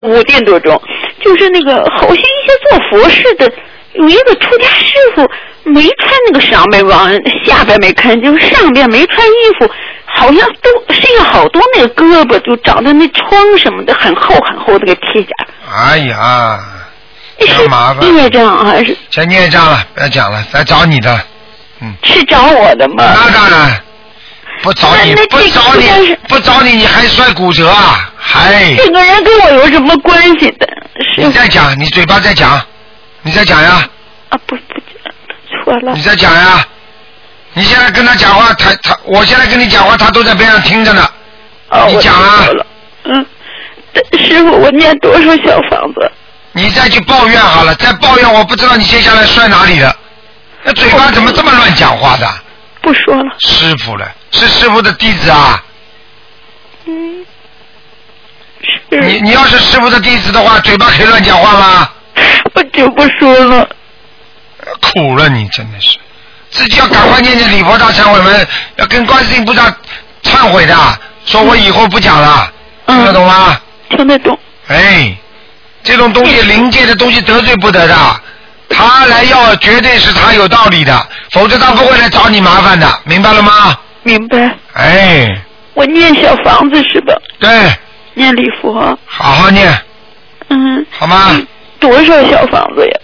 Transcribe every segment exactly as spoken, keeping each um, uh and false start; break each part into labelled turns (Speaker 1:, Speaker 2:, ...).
Speaker 1: 五点多钟，就是那个好像一些做佛事的，有一个出家师傅没穿那个上边往下边没看，就是上边没穿衣服，好像都身上好多那个胳膊就长的那疮什么的，很厚很厚的个铁甲。
Speaker 2: 哎呀，这麻烦。
Speaker 1: 孽障还是？
Speaker 2: 这孽障了，不要讲了，来找你的。嗯。
Speaker 1: 是找我的吗？
Speaker 2: 那当然。不找你，不找你，不找你，你还摔骨折啊？还
Speaker 1: 这个人跟我有什么关系的？
Speaker 2: 你再讲，你嘴巴再讲，你再讲呀。
Speaker 1: 啊不不讲，错了。
Speaker 2: 你再讲呀！你现在跟他讲话，他他，我现在跟你讲话，他都在边上听着呢。
Speaker 1: 哦，
Speaker 2: 你讲啊。
Speaker 1: 嗯，师傅，我念多少小房子？
Speaker 2: 你再去抱怨好了，再抱怨，我不知道你接下来摔哪里了。那嘴巴怎么这么乱讲话的？
Speaker 1: 不说了。
Speaker 2: 师傅了，是师傅的弟子啊。
Speaker 1: 嗯。
Speaker 2: 是。你你要是师傅的弟子的话，嘴巴可以乱讲话吗？
Speaker 1: 我就不说了。
Speaker 2: 苦了你，真的是，自己要赶快念念礼佛大忏悔文，要跟观世音菩萨忏悔的，说我以后不讲了，嗯、听得懂吗？
Speaker 1: 听得懂。
Speaker 2: 哎，这种东西灵界的东西得罪不得的。他来要绝对是他有道理的，否则他不会来找你麻烦的，明白了吗？
Speaker 1: 明白。
Speaker 2: 哎。
Speaker 1: 我念小房子是吧？
Speaker 2: 对。
Speaker 1: 念礼佛。
Speaker 2: 好好念。
Speaker 1: 嗯。
Speaker 2: 好吗？
Speaker 1: 多少小房子呀？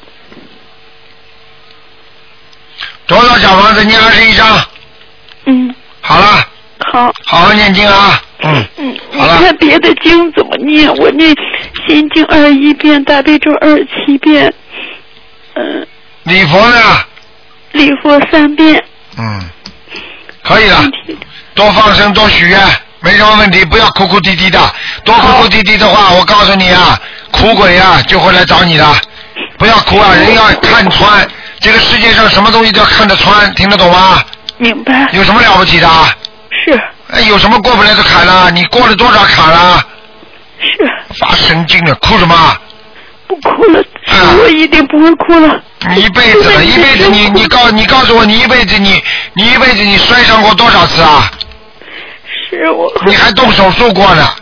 Speaker 2: 多少小房子？念二十一章。
Speaker 1: 嗯。
Speaker 2: 好了。
Speaker 1: 好。
Speaker 2: 好好念经啊。嗯。
Speaker 1: 嗯。好了。你看别的经怎么念？我念心经二十一遍，大悲咒二十七遍。嗯，
Speaker 2: 礼佛呢？
Speaker 1: 礼佛三遍。
Speaker 2: 嗯，可以了。多放生，多许愿，没什么问题。不要哭哭啼啼的，多哭哭啼啼的话，我告诉你啊，苦鬼啊就会来找你的。不要哭啊，人要看穿，这个世界上什么东西都要看得穿，听得懂吗？
Speaker 1: 明白。
Speaker 2: 有什么了不起的？
Speaker 1: 是。
Speaker 2: 哎，有什么过不来的坎了？你过了多少坎了？
Speaker 1: 是。
Speaker 2: 发神经了，哭什么？
Speaker 1: 不哭了，我一定不会哭了。
Speaker 2: 你一辈子了，一辈子你你告你告诉我，你一辈子你你一辈子你摔伤过多少次啊？
Speaker 1: 是我。
Speaker 2: 你还动手术过呢，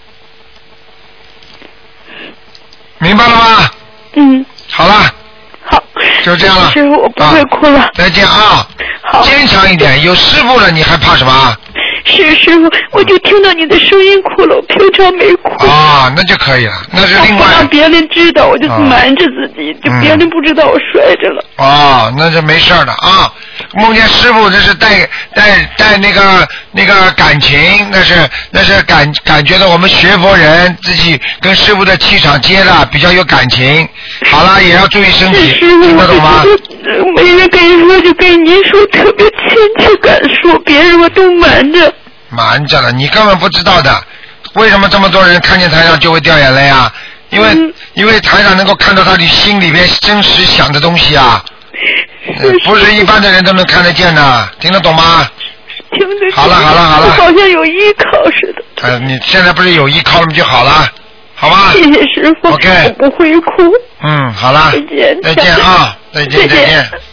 Speaker 2: 明白了吗？
Speaker 1: 嗯。
Speaker 2: 好了。
Speaker 1: 好。
Speaker 2: 就这样了。
Speaker 1: 师傅，我不会哭了。
Speaker 2: 啊、再见啊！
Speaker 1: 好。
Speaker 2: 坚强一点，有师傅了，你还怕什么？
Speaker 1: 是师傅，我就听到你的声音哭了，我平常没哭。
Speaker 2: 啊，那就可以了，那是另外。
Speaker 1: 不让别人知道，我就瞒着自己，啊、就别人不知道我摔着了。
Speaker 2: 哦，那就没事了啊！梦见师傅，这是带带带那个那个感情，那是那是感感觉到我们学佛人自己跟师傅的气场接的比较有感情。好了，也要注意身体，听得懂吗？
Speaker 1: 没人跟你说，就跟您说，特别亲切感受，别人我都瞒着。
Speaker 2: 瞒着了，你根本不知道的。为什么这么多人看见台上就会掉眼泪啊？因为、嗯、因为台上能够看到他的心里边真实想的东西啊，不是一般的人都能看得见的，听得懂吗？
Speaker 1: 听得懂。
Speaker 2: 好了好了好了。
Speaker 1: 好像有依靠似的。
Speaker 2: 呃，你现在不是有依靠了吗？就好了，好吧？
Speaker 1: 谢谢师傅。
Speaker 2: OK。
Speaker 1: 我不会哭。
Speaker 2: 嗯，好了。
Speaker 1: 再见。
Speaker 2: 再见啊！再见再见。